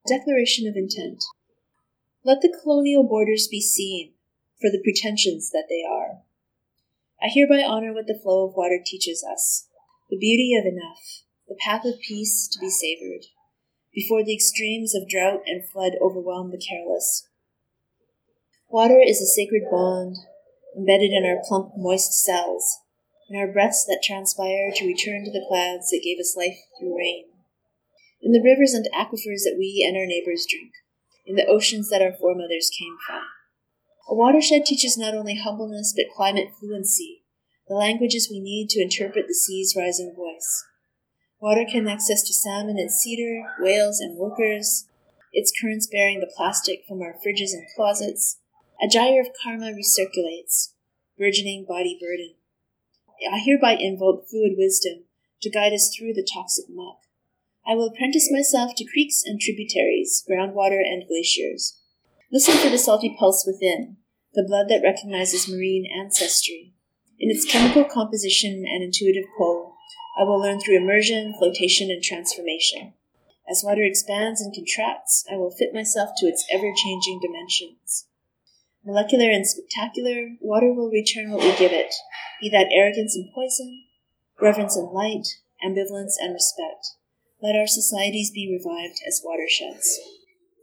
declaration of intent. Let the colonial borders be seen for the pretensions that they are. I hereby honor what the flow of water teaches us, the beauty of enough, the path of peace to be savored, before the extremes of drought and flood overwhelm the careless. Water is a sacred bond, embedded in our plump, moist cells, in our breaths that transpire to return to the clouds that gave us life through rain, in the rivers and aquifers that we and our neighbors drink, in the oceans that our foremothers came from. A watershed teaches not only humbleness but climate fluency, the languages we need to interpret the sea's rising voice. Water connects us to salmon and cedar, whales and workers, its currents bearing the plastic from our fridges and closets. A gyre of karma recirculates, burgeoning body burden. I hereby invoke fluid wisdom to guide us through the toxic muck. I will apprentice myself to creeks and tributaries, groundwater and glaciers. Listen for the salty pulse within, the blood that recognizes marine ancestry. In its chemical composition and intuitive pull, I will learn through immersion, flotation, and transformation. As water expands and contracts, I will fit myself to its ever-changing dimensions. Molecular and spectacular, water will return what we give it, be that arrogance and poison, reverence and light, ambivalence and respect. Let our societies be revived as watersheds.